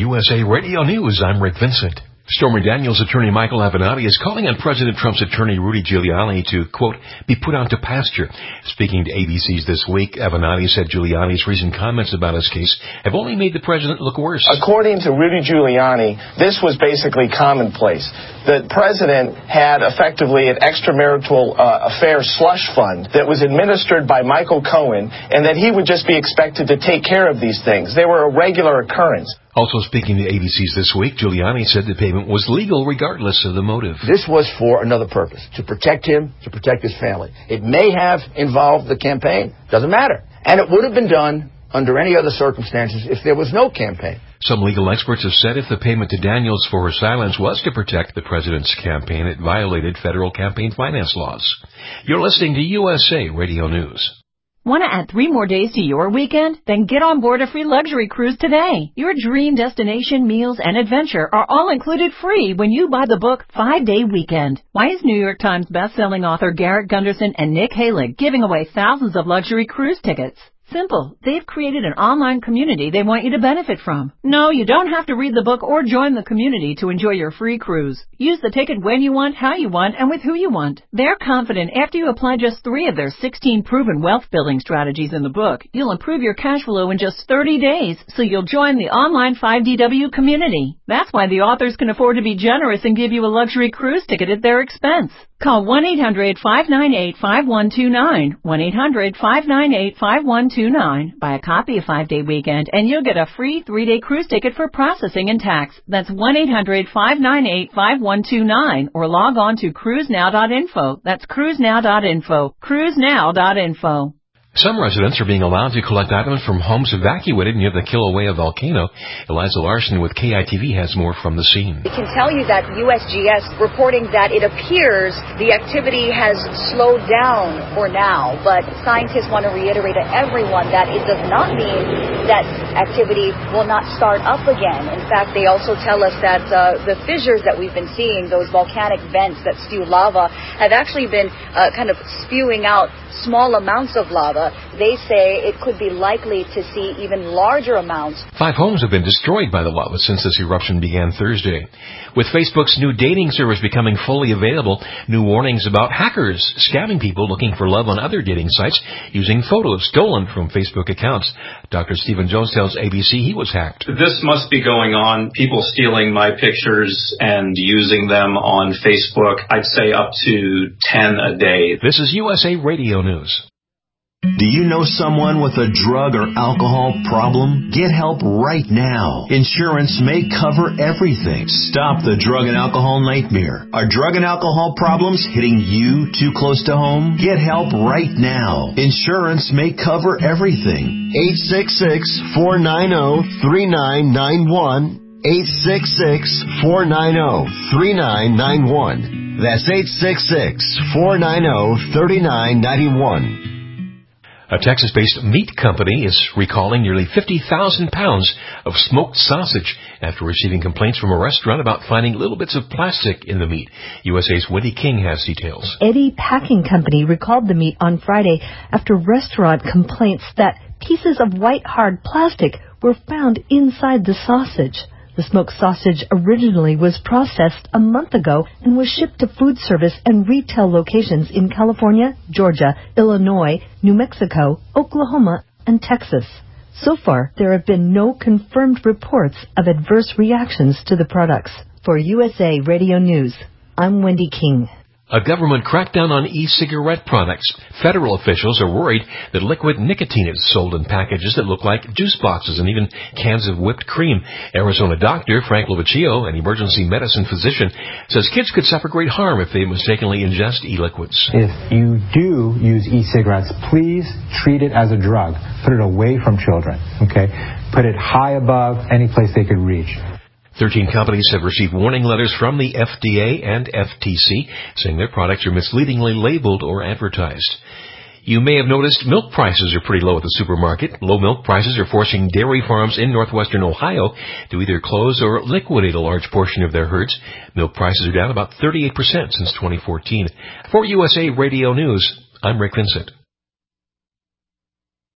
USA Radio News, I'm Rick Vincent. Stormy Daniels' attorney Michael Avenatti is calling on President Trump's attorney Rudy Giuliani to, quote, be put out to pasture. Speaking to ABC's This Week, Avenatti said Giuliani's recent comments about his case have only made the president look worse. According to Rudy Giuliani, this was basically commonplace. The president had effectively an extramarital affair slush fund that was administered by Michael Cohen, and that he would just be expected to take care of these things. They were a regular occurrence. Also speaking to ABC's This Week, Giuliani said the payment was legal regardless of the motive. This was for another purpose, to protect him, to protect his family. It may have involved the campaign. Doesn't matter. And it would have been done under any other circumstances if there was no campaign. Some legal experts have said if the payment to Daniels for her silence was to protect the president's campaign, it violated federal campaign finance laws. You're listening to USA Radio News. Want to add 3 more days to your weekend? Then get on board a free luxury cruise today. Your dream destination, meals, and adventure are all included free when you buy the book 5-Day Weekend. Why is New York Times bestselling author Garrett Gunderson and Nick Halig giving away thousands of luxury cruise tickets? Simple. They've created an online community they want you to benefit from. No, you don't have to read the book or join the community to enjoy your free cruise. Use the ticket when you want, how you want, and with who you want. They're confident after you apply just 3 of their 16 proven wealth-building strategies in the book, you'll improve your cash flow in just 30 days, so you'll join the online 5DW community. That's why the authors can afford to be generous and give you a luxury cruise ticket at their expense. Call 1-800-598-5129, 1-800-598-5129. Buy a copy of 5-Day Weekend, and you'll get a free 3-day cruise ticket for processing and tax. That's 1-800-598-5129, or log on to cruisenow.info. That's cruisenow.info. Cruisenow.info. Some residents are being allowed to collect items from homes evacuated near the Kilauea volcano. Eliza Larson with KITV has more from the scene. We can tell you that USGS reporting that it appears the activity has slowed down for now, but scientists want to reiterate to everyone that it does not mean that activity will not start up again. In fact, they also tell us that the fissures that we've been seeing, those volcanic vents that spew lava, have actually been kind of spewing out small amounts of lava. They say it could be likely to see even larger amounts. 5 homes have been destroyed by the lava since this eruption began Thursday. With Facebook's new dating service becoming fully available, new warnings about hackers scamming people looking for love on other dating sites using photos stolen from Facebook accounts. Dr. Stephen Jones tells ABC he was hacked. This must be going on. People stealing my pictures and using them on Facebook. I'd say up to 10 a day. This is USA Radio News. Do you know someone with a drug or alcohol problem? Get help right now. Insurance may cover everything. Stop the drug and alcohol nightmare. Are drug and alcohol problems hitting you too close to home? Get help right now. Insurance may cover everything. 866-490-3991. 866-490-3991. That's 866-490-3991. A Texas-based meat company is recalling nearly 50,000 pounds of smoked sausage after receiving complaints from a restaurant about finding little bits of plastic in the meat. USA's Wendy King has details. Eddie Packing Company recalled the meat on Friday after restaurant complaints that pieces of white hard plastic were found inside the sausage. The smoked sausage originally was processed a month ago and was shipped to food service and retail locations in California, Georgia, Illinois, New Mexico, Oklahoma, and Texas. So far, there have been no confirmed reports of adverse reactions to the products. For USA Radio News, I'm Wendy King. A government crackdown on e-cigarette products. Federal officials are worried that liquid nicotine is sold in packages that look like juice boxes and even cans of whipped cream. Arizona doctor Frank Lovicchio, an emergency medicine physician, says kids could suffer great harm if they mistakenly ingest e-liquids. If you do use e-cigarettes, please treat it as a drug. Put it away from children, okay? Put it high above any place they could reach. 13 companies have received warning letters from the FDA and FTC saying their products are misleadingly labeled or advertised. You may have noticed milk prices are pretty low at the supermarket. Low milk prices are forcing dairy farms in northwestern Ohio to either close or liquidate a large portion of their herds. Milk prices are down about 38% since 2014. For USA Radio News, I'm Rick Vincent.